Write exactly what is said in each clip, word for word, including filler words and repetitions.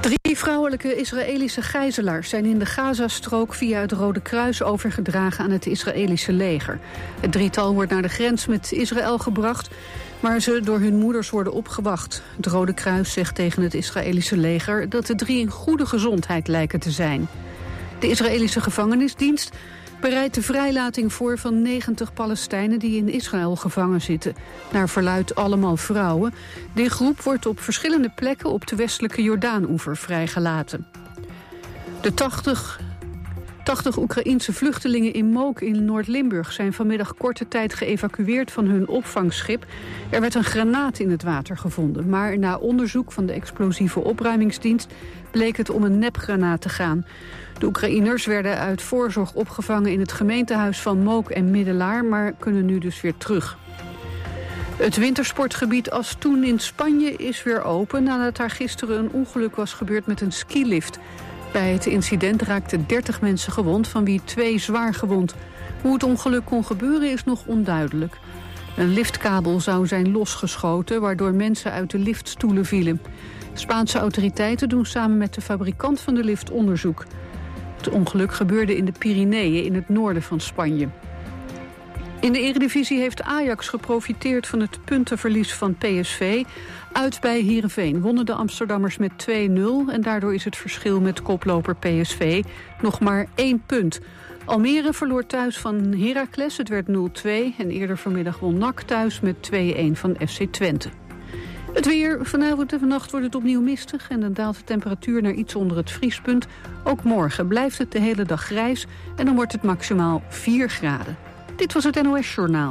Drie vrouwelijke Israëlische gijzelaars zijn in de Gazastrook via het Rode Kruis overgedragen aan het Israëlische leger. Het drietal wordt naar de grens met Israël gebracht, waar ze door hun moeders worden opgewacht. Het Rode Kruis zegt tegen het Israëlische leger dat de drie in goede gezondheid lijken te zijn. De Israëlische gevangenisdienst bereidt de vrijlating voor van negentig Palestijnen die in Israël gevangen zitten. Naar verluidt allemaal vrouwen. Die groep wordt op verschillende plekken op de westelijke Jordaan-oever vrijgelaten. De tachtig, tachtig Oekraïense vluchtelingen in Mook in Noord-Limburg zijn vanmiddag korte tijd geëvacueerd van hun opvangschip. Er werd een granaat in het water gevonden, maar na onderzoek van de explosieve opruimingsdienst bleek het om een nepgranaat te gaan. De Oekraïners werden uit voorzorg opgevangen in het gemeentehuis van Mook en Middelaar, maar kunnen nu dus weer terug. Het wintersportgebied Astoen in Spanje is weer open nadat daar gisteren een ongeluk was gebeurd met een skilift. Bij het incident raakten dertig mensen gewond, van wie twee zwaar gewond. Hoe het ongeluk kon gebeuren is nog onduidelijk. Een liftkabel zou zijn losgeschoten, waardoor mensen uit de liftstoelen vielen. Spaanse autoriteiten doen samen met de fabrikant van de lift onderzoek. Het ongeluk gebeurde in de Pyreneeën in het noorden van Spanje. In de Eredivisie heeft Ajax geprofiteerd van het puntenverlies van P S V. Uit bij Heerenveen wonnen de Amsterdammers met twee nul... en daardoor is het verschil met koploper P S V nog maar één punt. Almere verloor thuis van Heracles, het werd nul twee... en eerder vanmiddag won N A C thuis met twee een van F C Twente. Het weer, vanavond en vannacht wordt het opnieuw mistig en dan daalt de temperatuur naar iets onder het vriespunt. Ook morgen blijft het de hele dag grijs en dan wordt het maximaal vier graden. Dit was het N O S Journaal.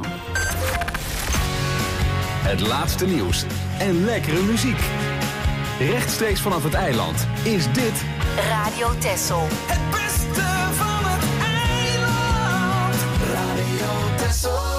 Het laatste nieuws en lekkere muziek. Rechtstreeks vanaf het eiland is dit Radio Texel. Het beste van het eiland. Radio Texel.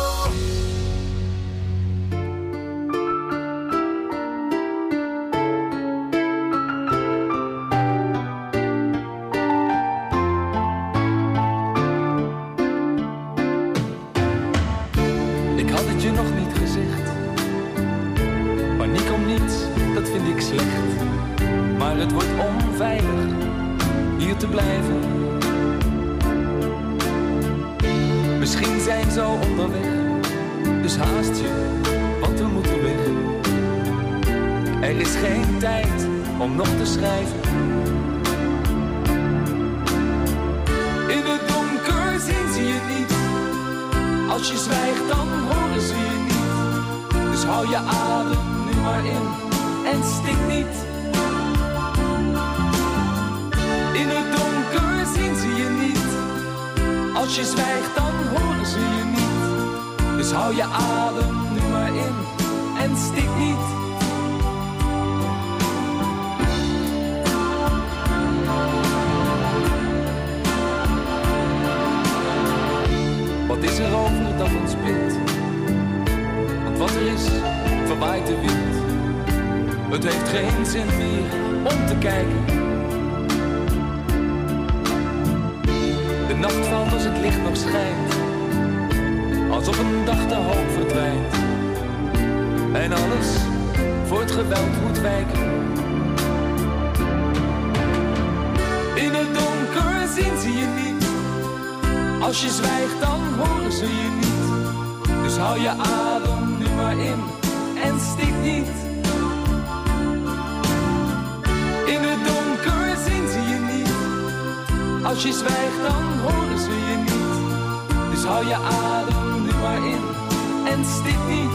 Je nog niet gezegd. Paniek om niets, dat vind ik slecht. Maar het wordt onveilig hier te blijven. Misschien zijn ze al onderweg, dus haast je, want we moeten weg. Er is geen tijd om nog te schrijven. In het donker zien ze je niet. Als je zwijgt dan horen ze je niet. Dus hou je adem nu maar in en stik niet. In het donker zien ze je niet. Als je zwijgt dan horen ze je niet. Dus hou je adem nu maar in en stik niet. Wat is er over dat ons bindt? Want wat er is, verwaait de wind. Het heeft geen zin meer om te kijken. De nacht valt als het licht nog schijnt. Als op een dag de hoop verdwijnt. En alles voor het geweld moet wijken. In het donker zien ze je niet. Als je zwijgt dan horen ze je niet. Dus hou je adem nu maar in en stik niet. In het donker zien ze je niet. Als je zwijgt dan horen ze je niet. Dus hou je adem nu maar in en stik niet.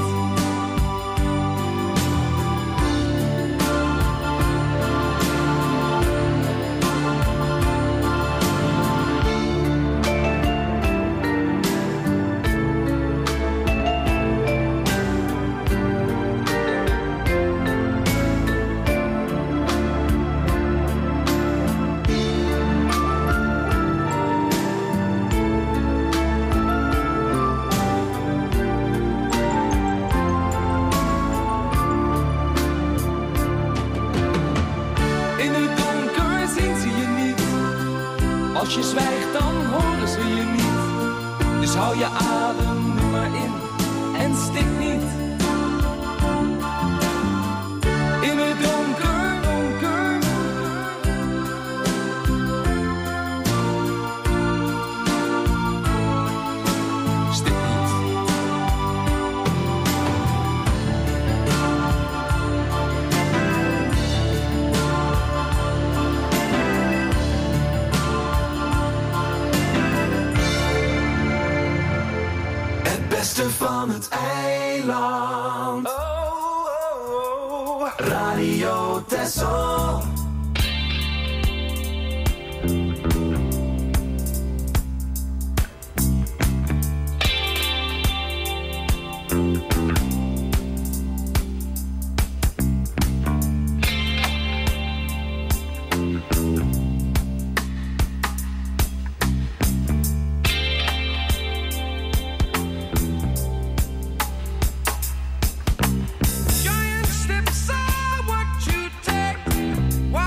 Als je zwijgt dan horen ze je niet. Dus hou je adem nu maar in en stik niet. In het donker, donker, beste van het eiland. Oh, oh, oh. Radio Texel. Giant steps are what you take.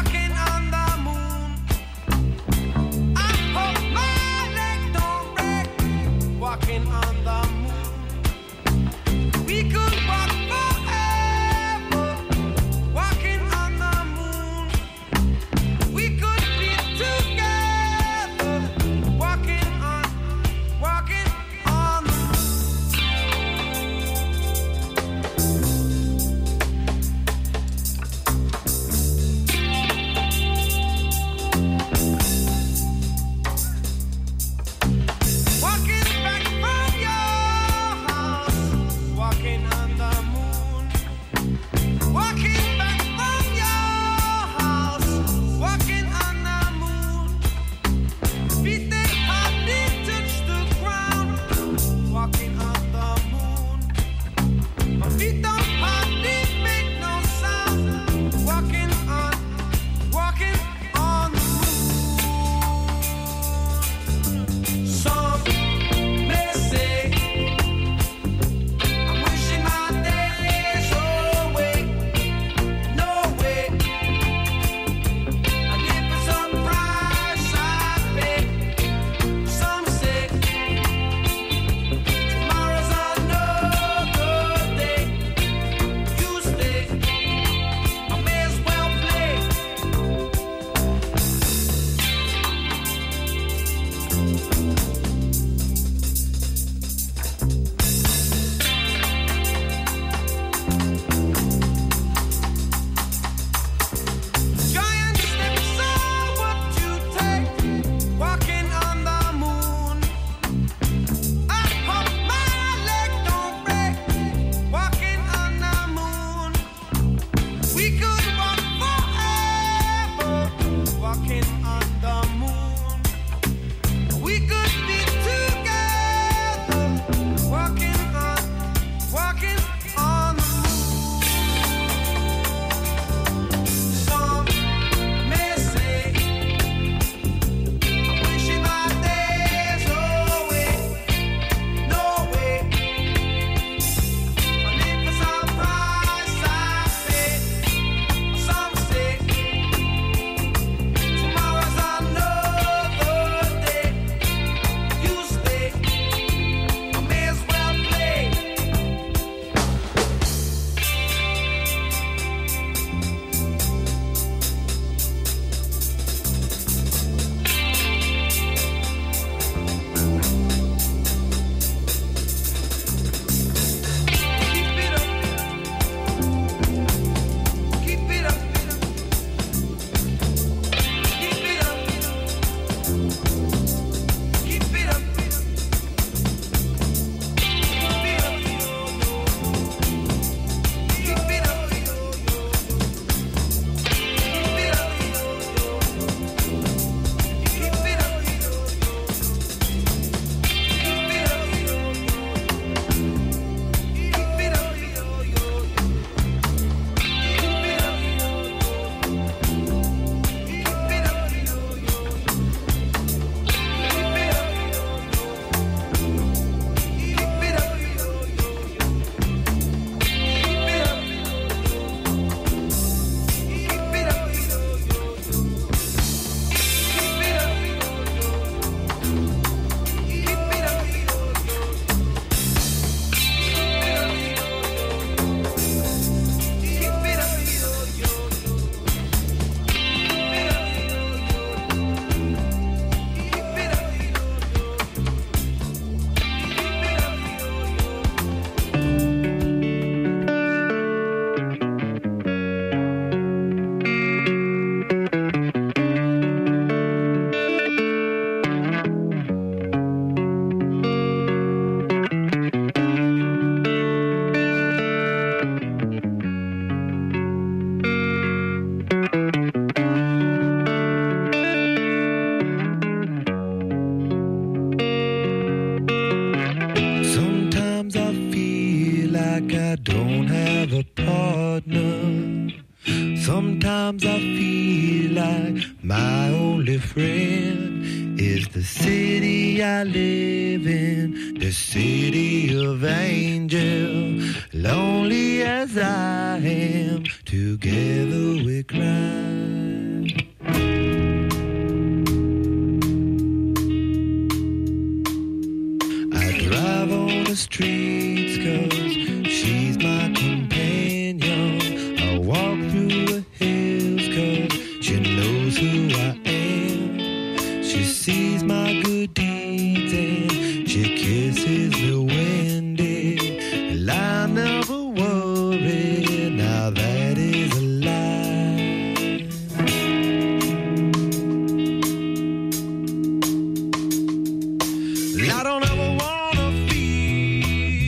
I feel like my only friend is the city I live in, the city of angels. Lonely as I am, together we cry. I drive on the streets 'cause she's my companion. I walk through the hills 'cause she knows who I am. She sees my good deeds and she kisses me windy. And I never worry, now that is a lie. I don't ever wanna feel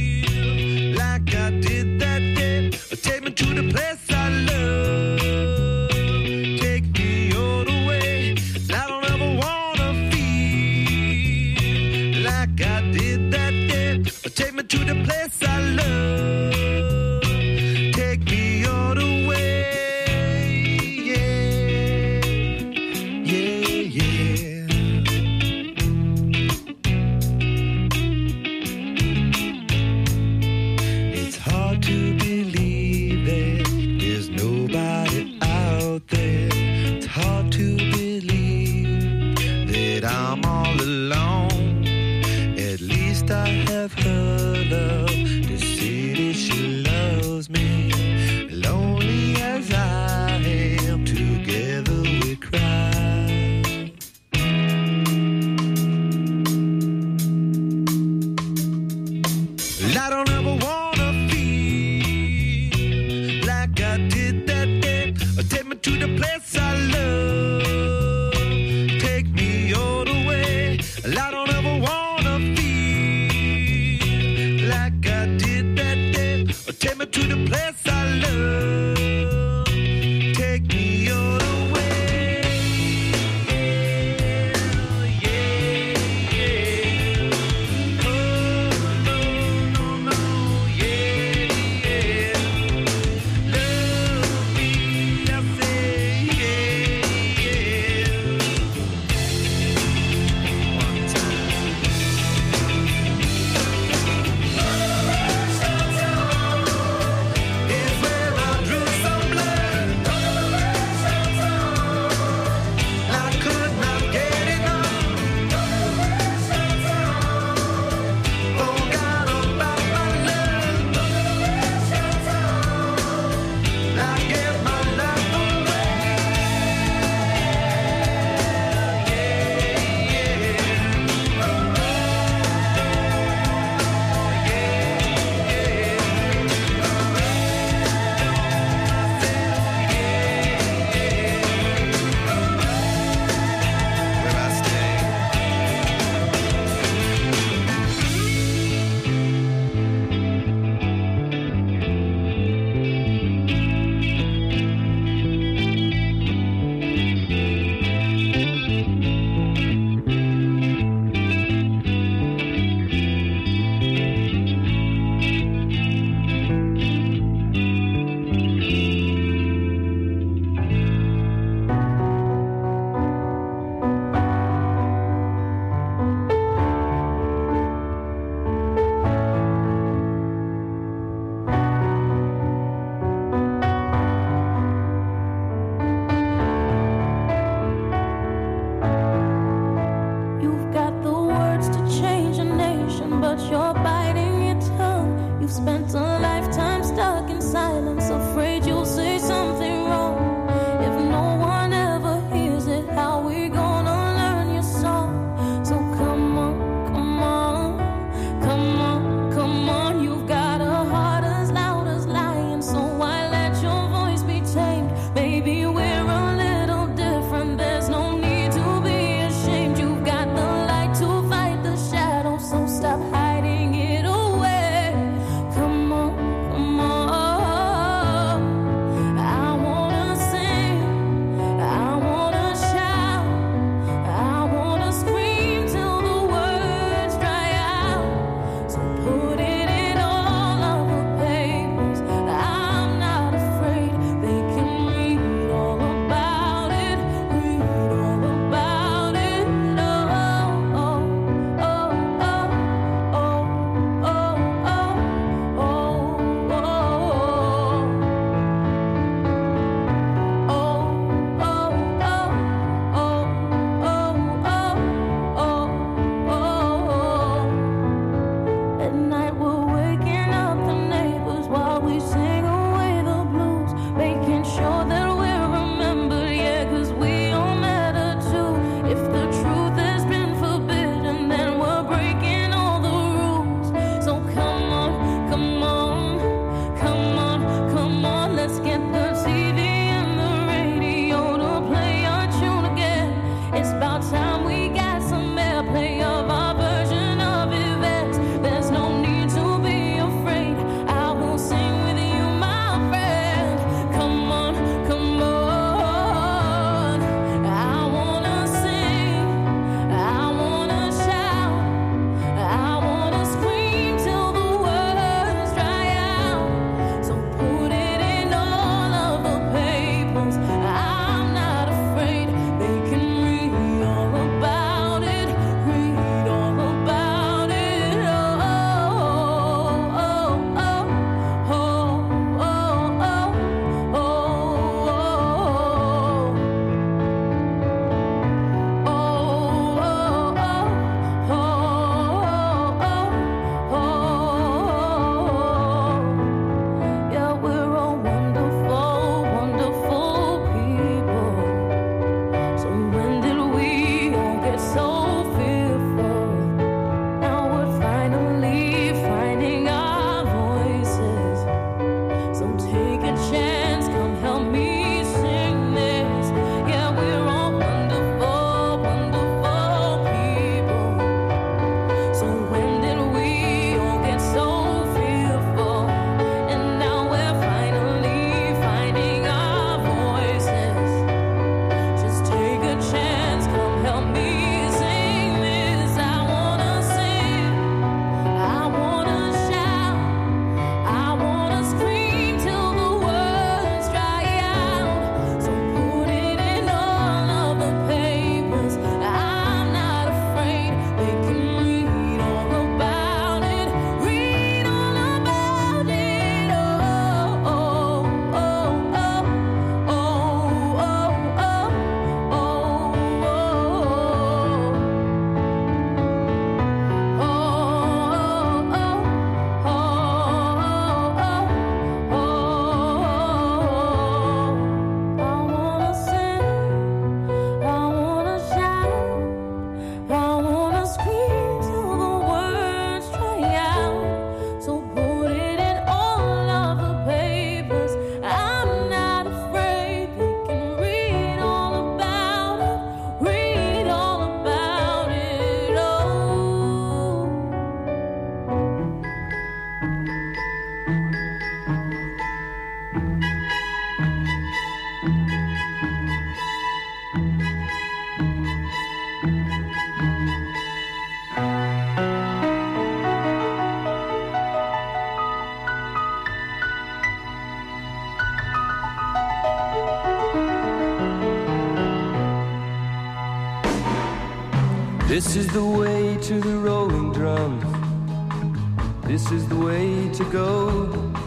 This is the way to the rolling drums. This is the way to go.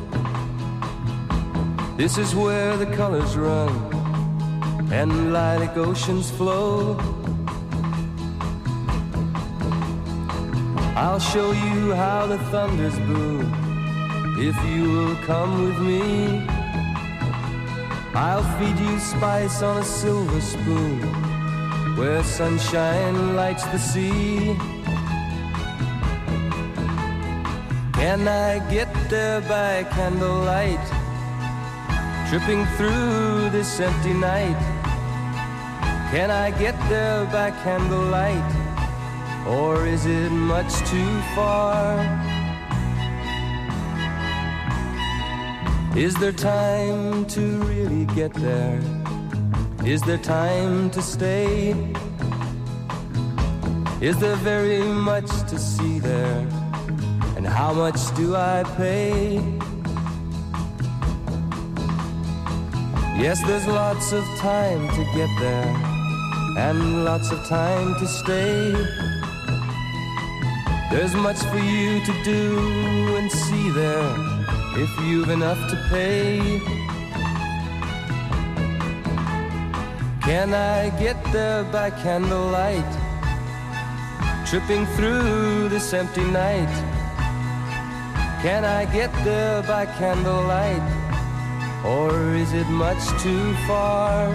This is where the colors run and lilac oceans flow. I'll show you how the thunders boom if you will come with me. I'll feed you spice on a silver spoon where sunshine lights the sea. Can I get there by candlelight, tripping through this empty night? Can I get there by candlelight, or is it much too far? Is there time to really get there? Is there time to stay? Is there very much to see there? And how much do I pay? Yes, there's lots of time to get there and lots of time to stay. There's much for you to do and see there if you've enough to pay. Can I get there by candlelight, tripping through this empty night? Can I get there by candlelight, or is it much too far?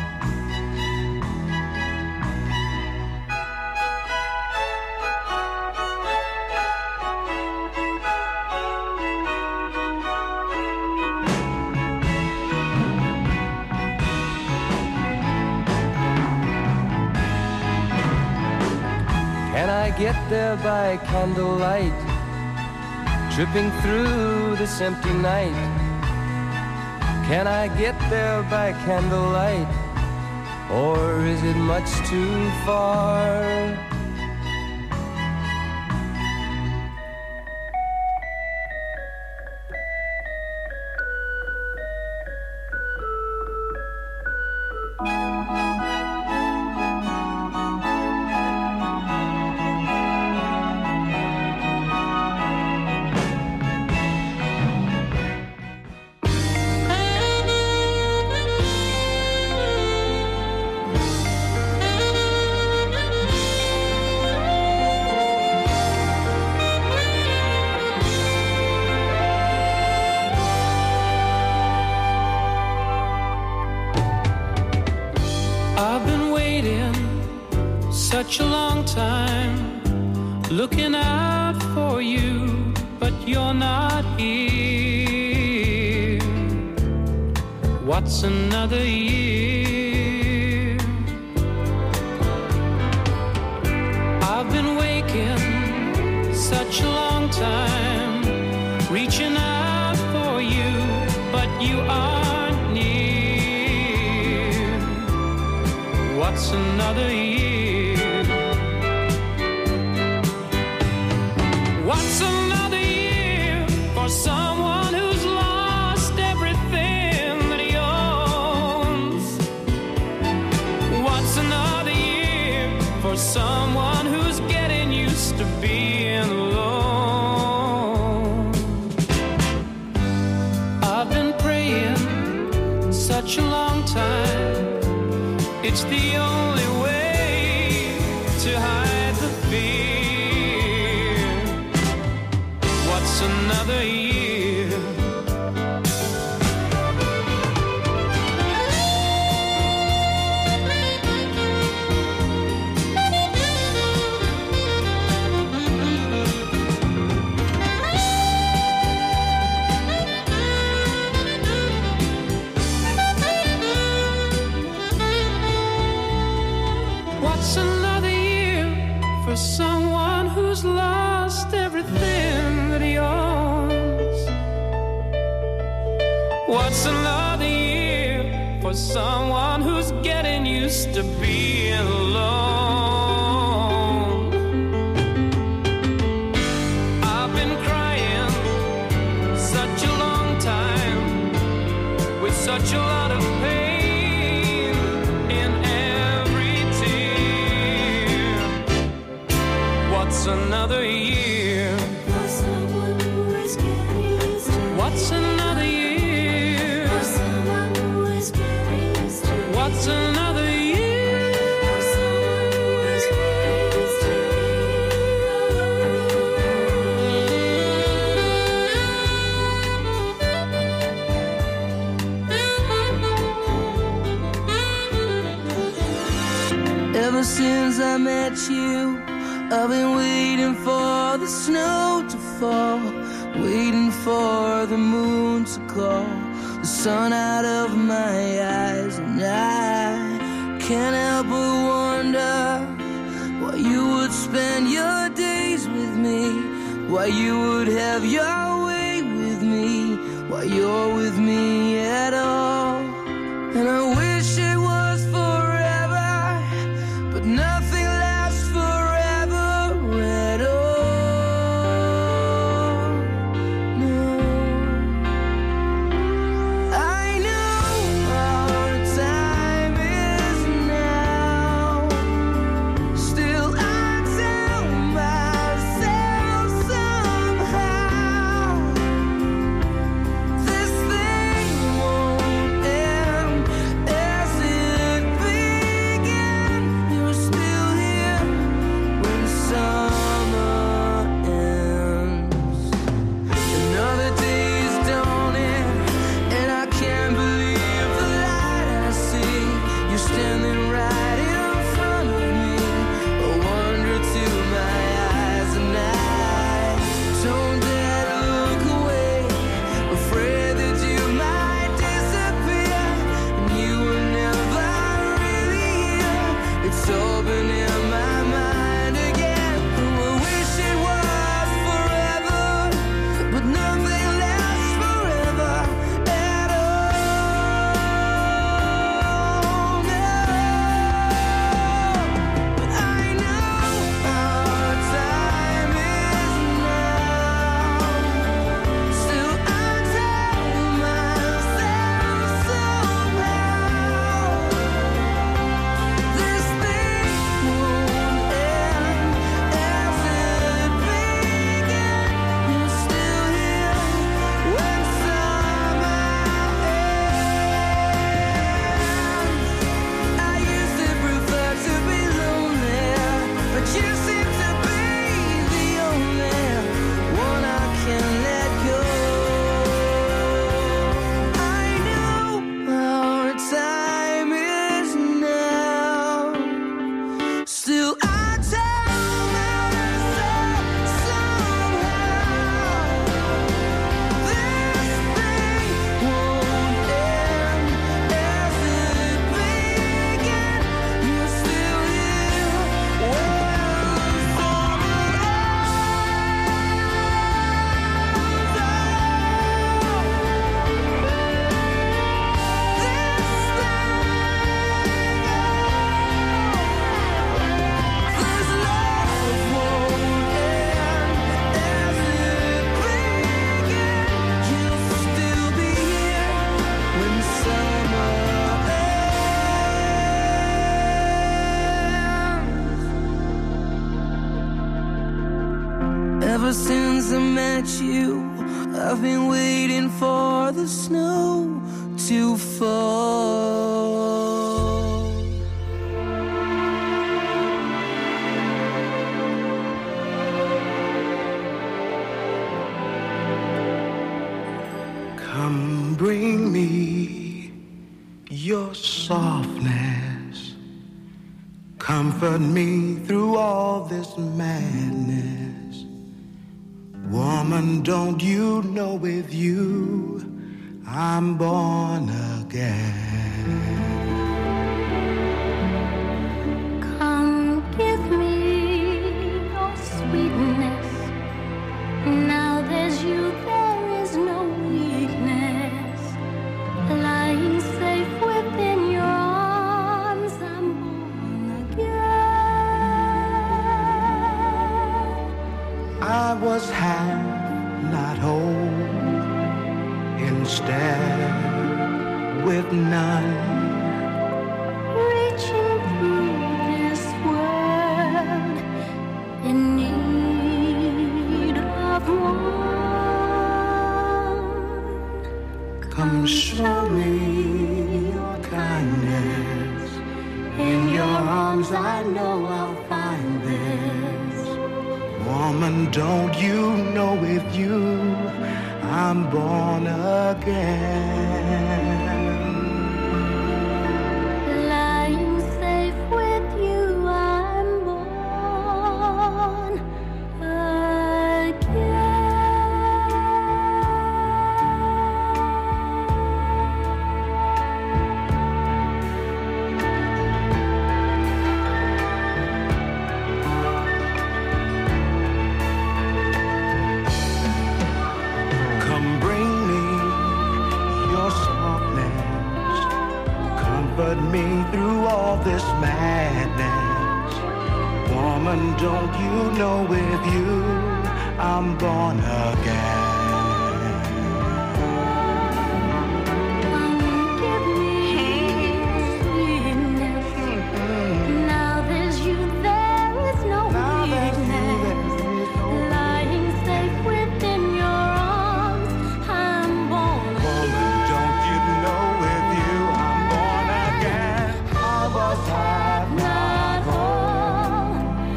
Can I get there by candlelight, tripping through this empty night? Can I get there by candlelight, or is it much too far? Such a long time looking out for you, but you're not here. What's another year? I've been waking such a long time, reaching out for you, but you aren't near. What's another year? What's another year for someone who's lost everything that he owns? What's another year for someone who's getting used to being alone? I've been praying such a long time, it's the only way to hide the fear. What's another year? What's another year for someone who's lost everything that he owns? What's another year for someone who's getting used to being alone? I've been crying such a long time with such a lot of pain in every tear. another year. Ever since I met you, I've been waiting for the snow to fall, waiting for the moon to call the sun out of my eyes. And I can't help but wonder why you would spend your days with me, why you would have your way with me, why you're with me at all. And I wish it was forever, but nothing lasts forever at all. No, I know our time is now. Still I tell myself somehow this thing won't end as it began. You're still here when summer ends. Another day is dawning, and I can't believe the light I see. You're standing right in front of me, a wonder to my eyes, and I don't dare to look away, afraid that you might disappear, and you were never really here. It's all been in my mind again. Oh, I wish it was forever, but nothing lasts forever at all. No, but I know our time is now. Still I tell myself somehow this thing won't end as it began. You're still here when summer ends. I used to prefer to be lonely, but you seem to be the only one I can let go. I know our time is now. Still I tell myself somehow this thing won't end as it began. You're still here when summer this love won't end as it began. You'll still be here when summer ends. Ever since I met you, I've been waiting for the snow to fall. Come bring me your softness. Comfort me through all this madness. Woman, don't you know with you I'm born again. Come give me your sweetness. Now there's you, there is no weakness. Lying safe within your arms, I'm born again. I was half, not whole. Instead, with none arms I know I'll find this. Woman, don't you know with you I'm born again. Lying safe with you, I'm born again. Come bring me your softness, comfort me through all this madness. Woman, don't you know with you I'm born again. Give me sweetness. Now there's you, there is no weakness. Lying safe within your arms, I'm born Woman, don't you know with you I'm born again. I was half, not whole,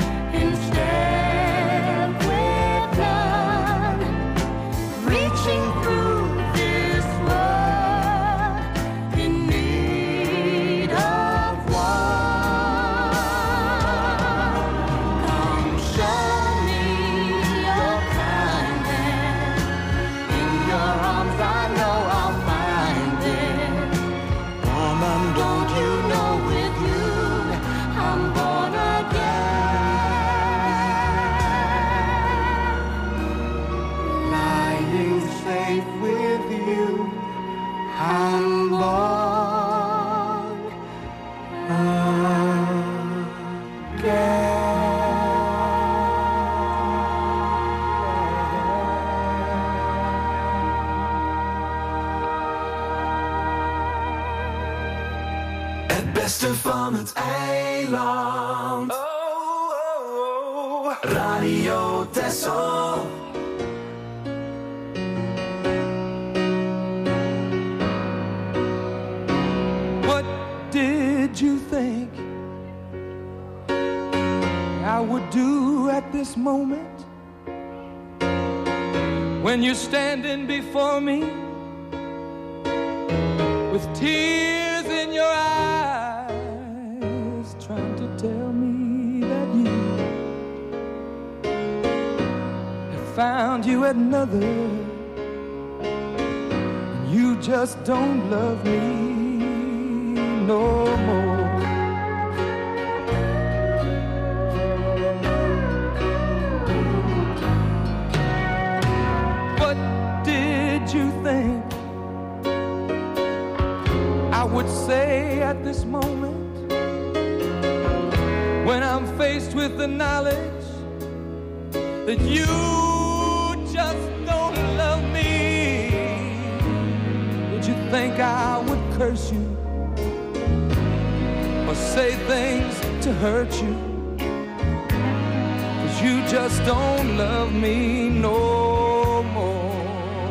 instead with none, reaching through this world in need of one. Come show me your kindness. In your arms I know I'll find it. woman, Don't you know with you I'm born again. lying safe with you I'm born Het beste van het eiland. Oh, oh, oh. Radio Texel. What did you think I would do at this moment when you're standing before me with tears in your eyes, trying to tell me that you have found you another, and you just don't love me no more. What did you think I would say at this moment when I'm faced with the knowledge that you just don't love me? Did you think I would curse you or say things to hurt you? 'Cause you just don't love me no more.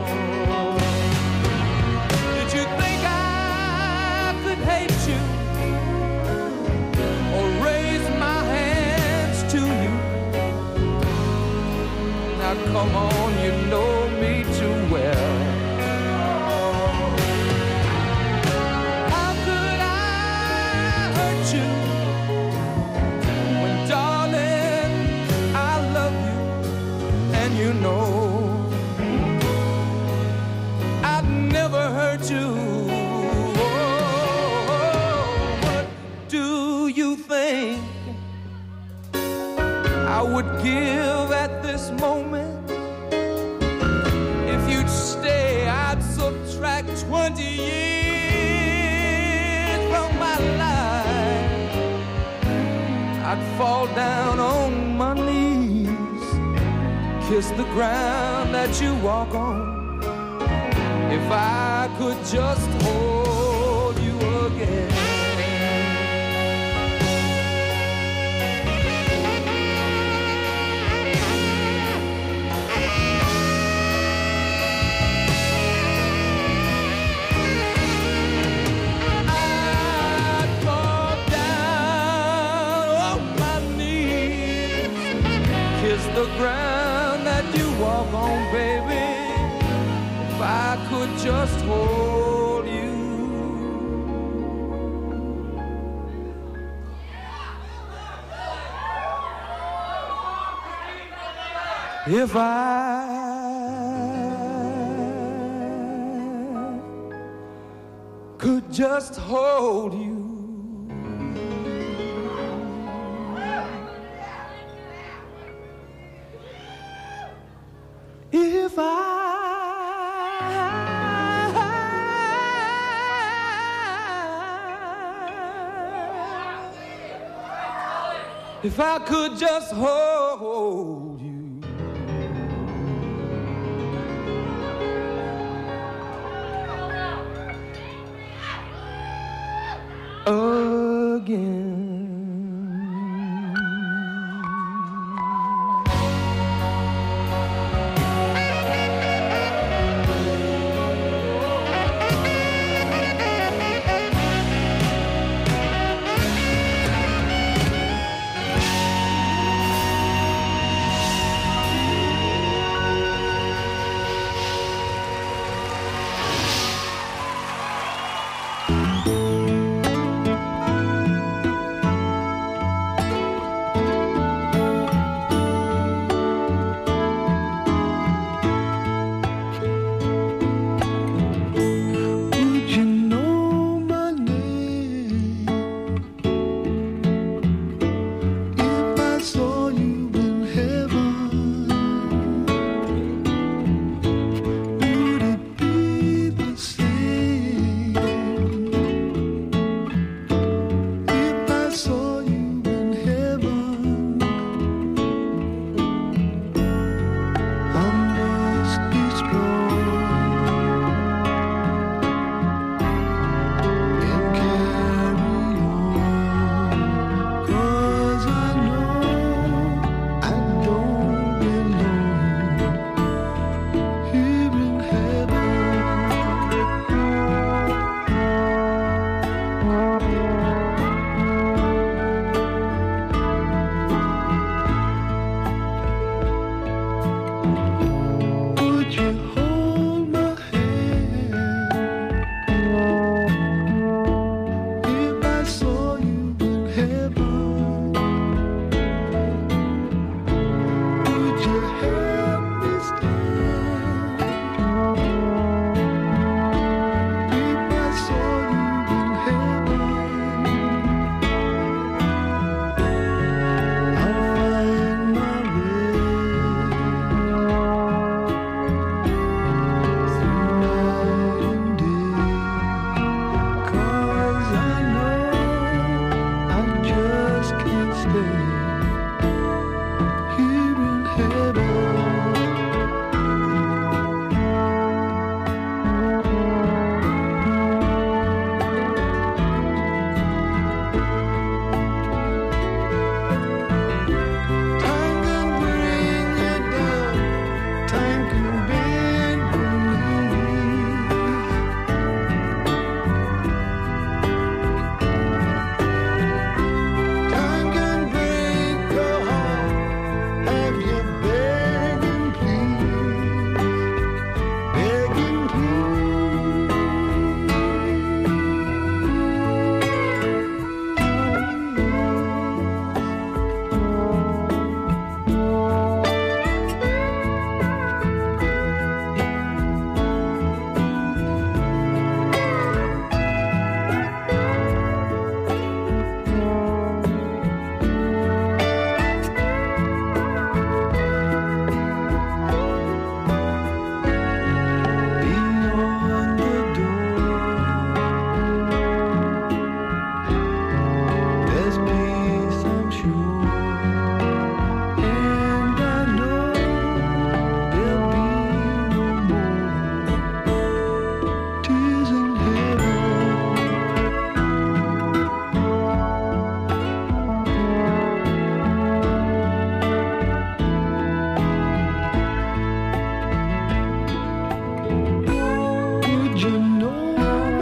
Did you think I could hate you or raise my hands to you? Now come on, you know me too well. How could I hurt you when, darling, I love you and you know I'd never hurt you? Oh, what do you think I would give at this moment? If you'd stay, I'd subtract twenty years from my life. I'd fall down on my knees, kiss the ground that you walk on, if I could just hold you again. I'd fall down ground that you walk on, baby. If I could just hold you. If I could just hold you. If I If I could just hold you. Again.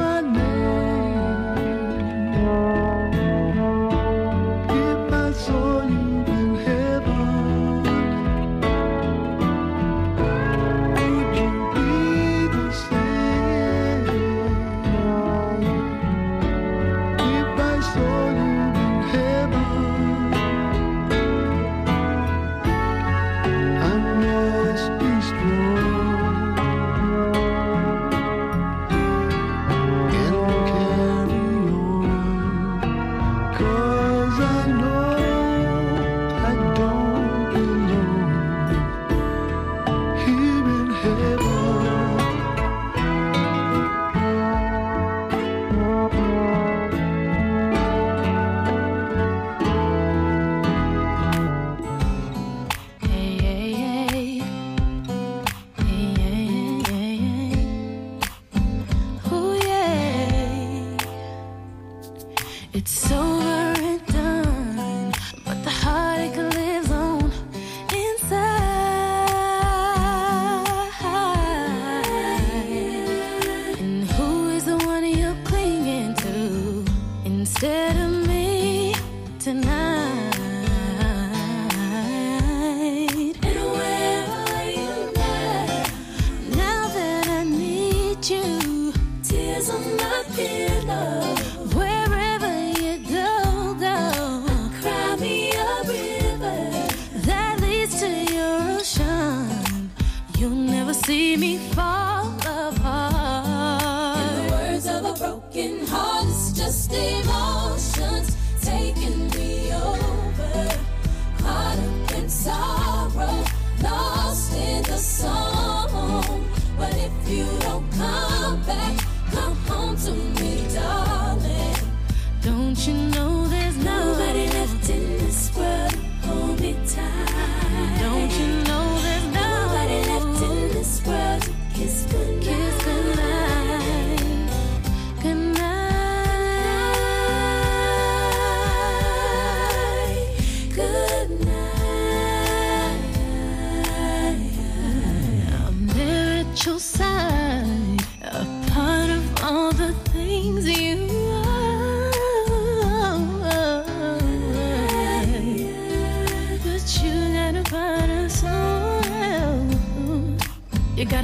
So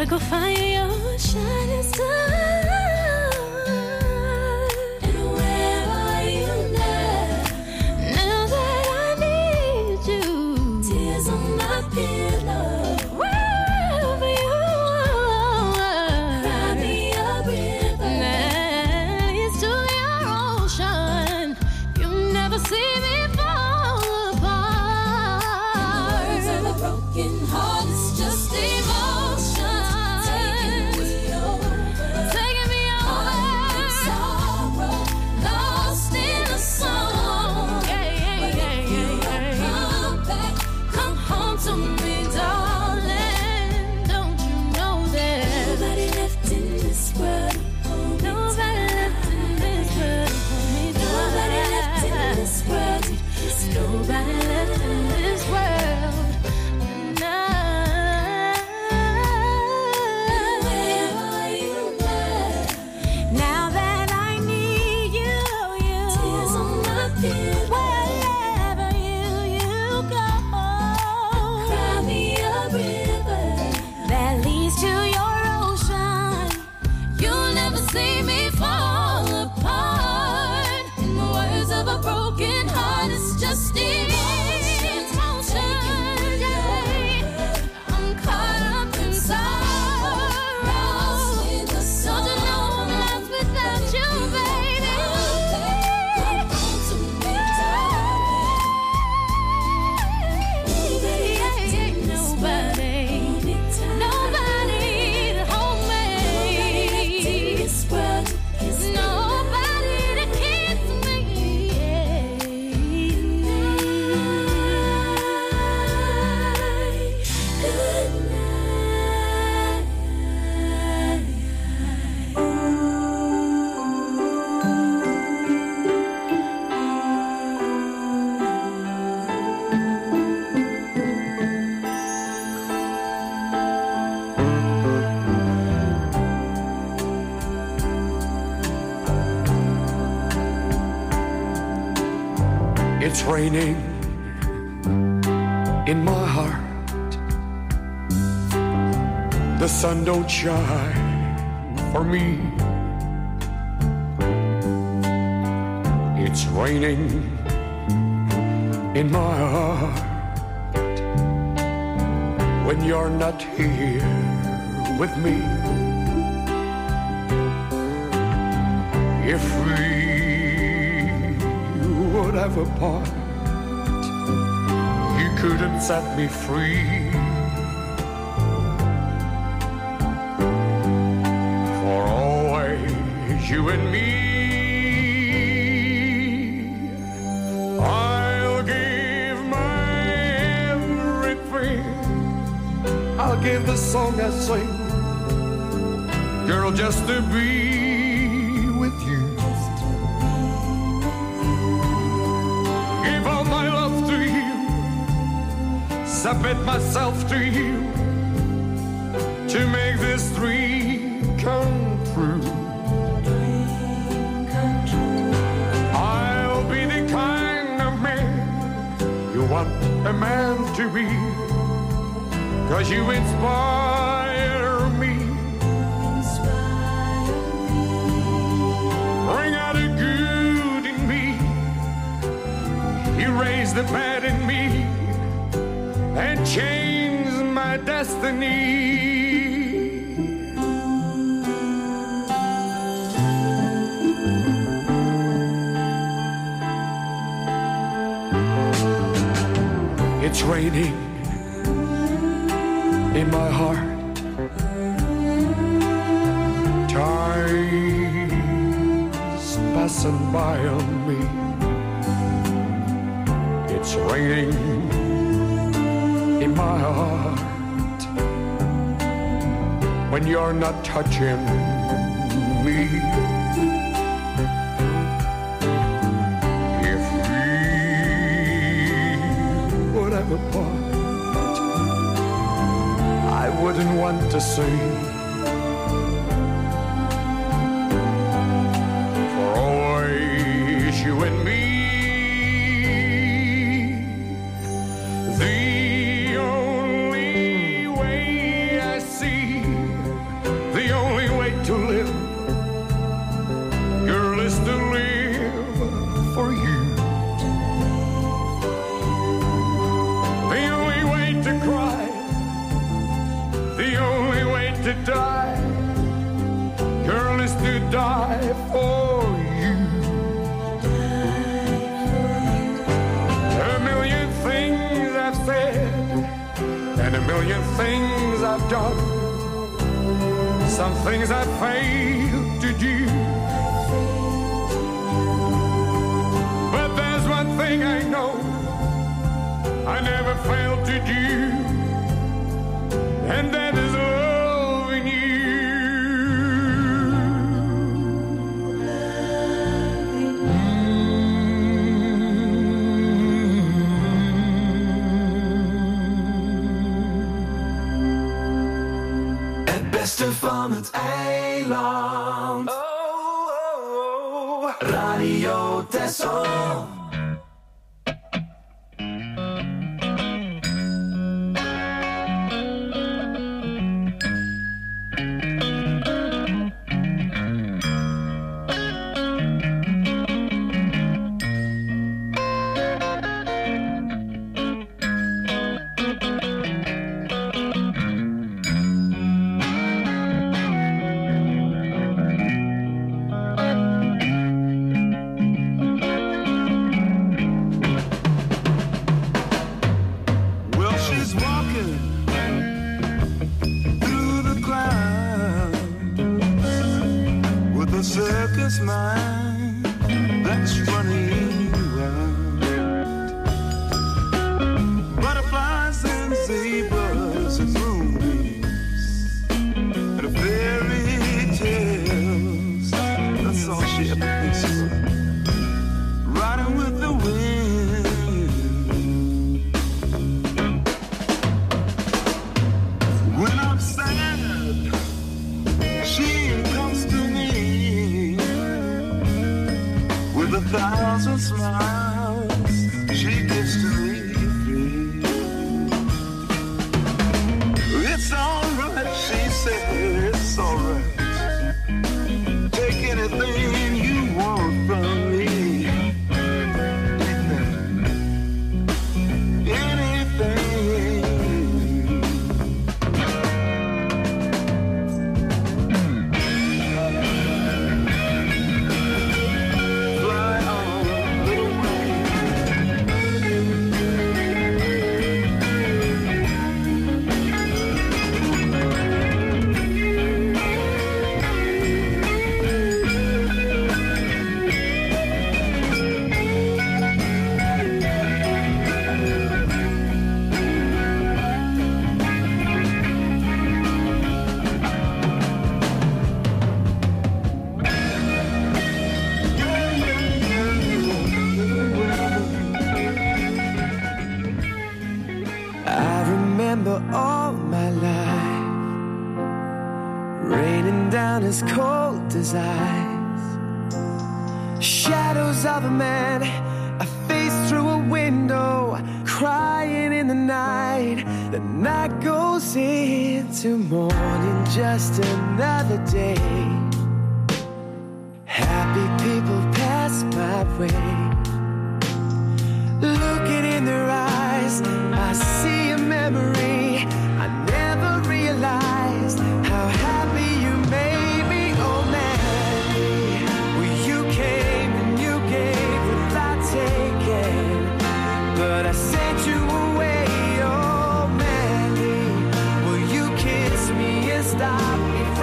Gotta go find your shining star. And where are you now? Now that I need you. Tears on my pillow. Wherever you are. Cry me a river. That leads to your ocean. You never see me fall apart. Words of a broken heart is just emotion. Taking me over. Taking me over. In sorrow. Lost in the song. Yeah, yeah, but yeah, if you yeah, yeah. Come back, come home to me, darling. Don't you know that nobody left in this world? Nobody left in this world. Nobody left in this world. Nobody left in this world. Now that I need you, you tears on my pillow. Wherever you you go, cry me a river that leads to your ocean. You'll never see me fall apart. In the words of a broken heart, it's just emotion. I'm caught up in sorrow. Lost in the sun. Don't you know I'm lost without you, baby? Come home to me, darling. Nobody, nobody to hold me. Nobody to kiss me. Good It's raining in my heart. The sun don't shine for me. It's raining in my heart when you're not here with me. If we would have a part, you couldn't set me free. For always you and me, I'll give my everything. I'll give the song I sing, girl, just to be with you. Give all my love to you, submit myself to you, to make this dream come true. I'll be the kind of man you want a man to be, 'cause you inspire me. Bring out the good in me, erase the bad in me, and change my destiny. It's raining in my heart. Time's passing by on me. It's raining in my heart when you're not touching me. If we would have a part, I wouldn't want to say, for always you and me. The only way I see and a million things I've done. Some things I failed to do. But there's one thing I know I never failed to do, and that is loving you. Het beste van het eiland. Oh, oh, oh. Radio Texel.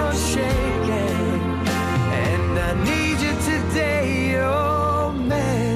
Shaking, and I need you today, oh man.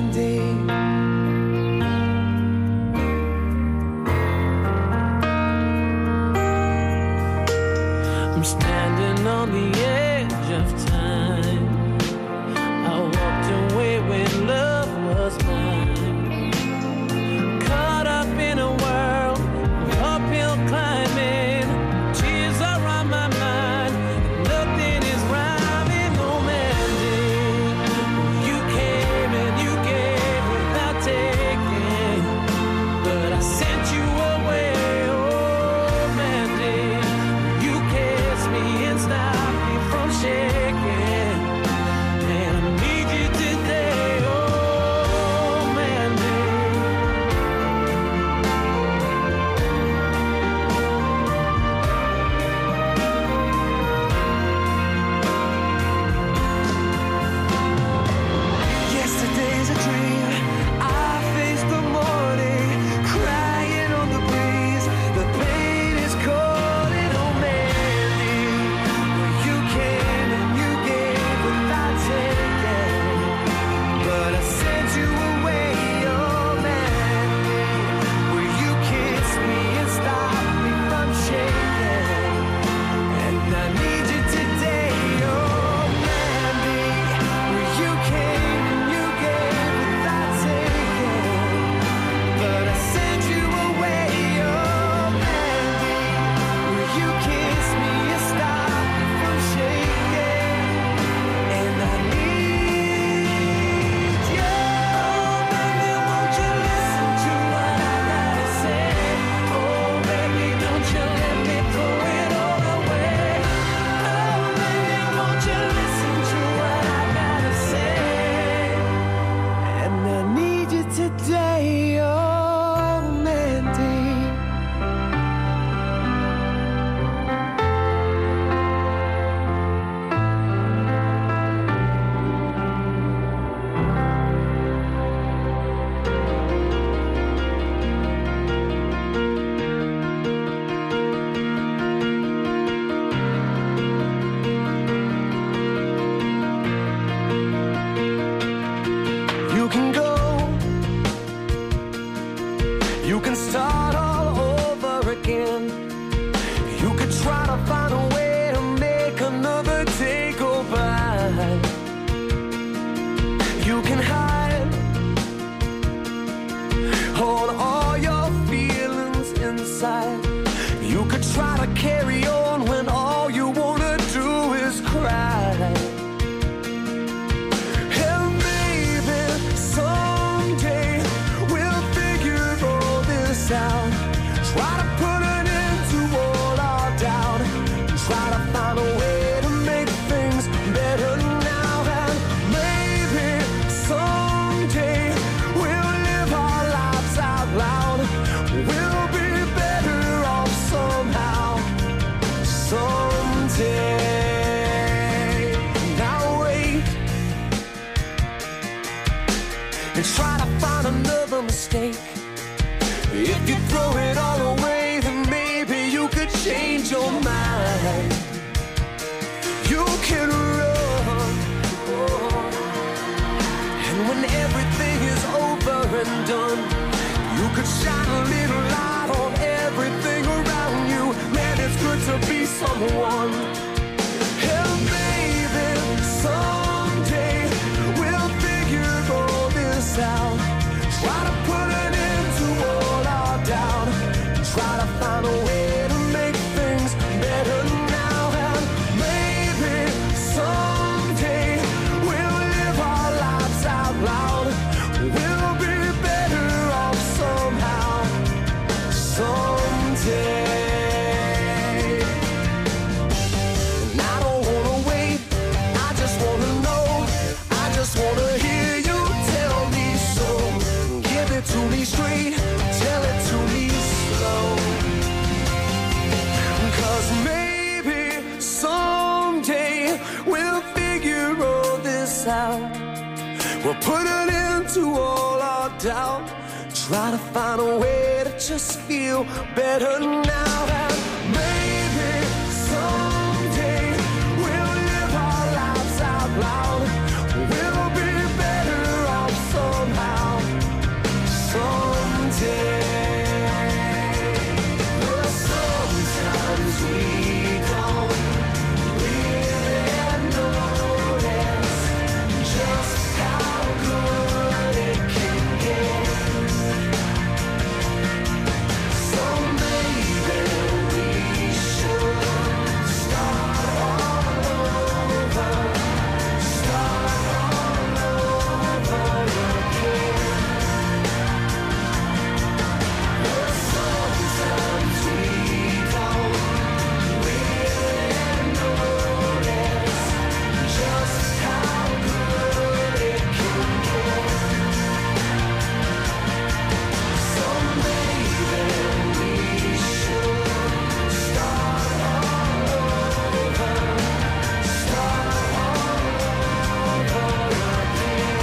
you can start all over again. You could try to find a way to make another day go by. You can hide, hold all your feelings inside. You could try to carry on when all you wanna do is cry. And maybe someday we'll figure all this out. Try to put an end to all our doubt. Try to find a way to make things better now. And maybe someday we'll live our lives out loud. We'll be better off somehow. Someday. Now wait and try to find another mistake. If you throw it all away, then maybe you could change your mind. You can run, and when everything is over and done, you could shine a little light on everything around you. Man, it's good to be someone. And maybe someday we'll figure all this out. Try to put an end to all our doubt. Try to find a way to make things better now. And maybe someday we'll live our lives out loud. We'll be better off somehow. Someday. And I don't wanna wait, I just wanna know. I just wanna hear you tell me so. Give it to me straight, tell it to me slow. Cause maybe someday we'll figure all this out. We'll put an end to all our doubt. Try to find a way to just feel better now. And maybe someday we'll live our lives out loud. We'll be better off somehow. Someday. Well, sometimes we don't really notice just how good it can get. So maybe we should start all over, start all over again. But sometimes we don't really notice just how good it can get. So maybe we should start all over, start all over again.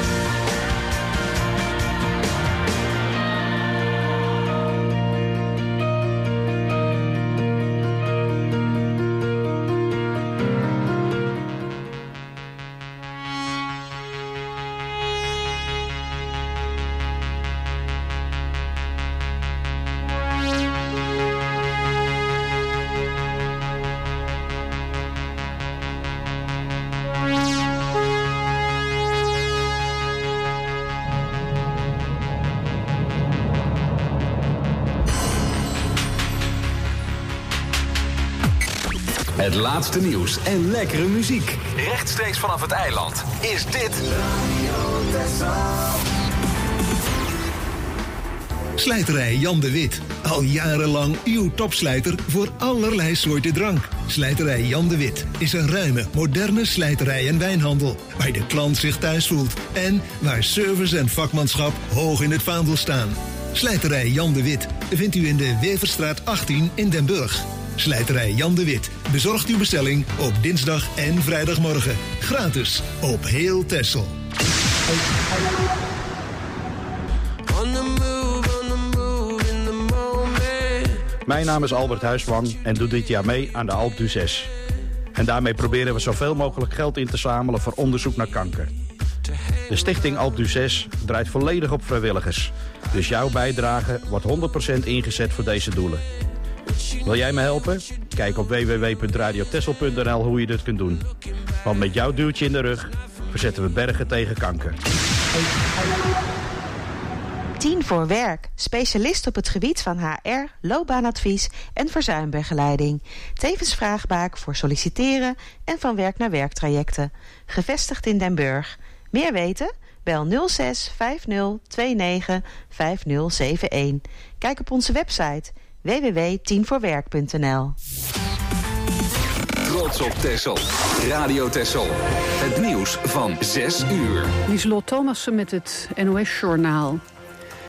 Het laatste nieuws en lekkere muziek. Rechtstreeks vanaf het eiland is dit Slijterij Jan de Wit. Al jarenlang uw topslijter voor allerlei soorten drank. Slijterij Jan de Wit is een ruime, moderne slijterij en wijnhandel. Waar de klant zich thuis voelt. En waar service en vakmanschap hoog in het vaandel staan. Slijterij Jan de Wit vindt u in de Weverstraat achttien in Den Burg. Slijterij Jan de Wit bezorgt uw bestelling op dinsdag en vrijdagmorgen. Gratis op heel Texel. Mijn naam is Albert Huisman en doe dit jaar mee aan de Alpe d'Huez. En daarmee proberen we zoveel mogelijk geld in te zamelen voor onderzoek naar kanker. De stichting Alpe d'Huez draait volledig op vrijwilligers. Dus jouw bijdrage wordt honderd procent ingezet voor deze doelen. Wil jij me helpen? Kijk op w w w punt radio texel punt n l hoe je dit kunt doen. Want met jouw duwtje in de rug verzetten we bergen tegen kanker. tien voor werk. Specialist op het gebied van H R, loopbaanadvies en verzuimbegeleiding. Tevens vraagbaak voor solliciteren en van werk naar werktrajecten. Gevestigd in Den Burg. Meer weten? Bel nul zes vijf nul twee negen vijf nul zeven een. Kijk op onze website w w w punt tien voor werk punt n l. Trots op Texel. Radio Texel. Het nieuws van zes uur. Lieselot Thomassen met het N O S-journaal.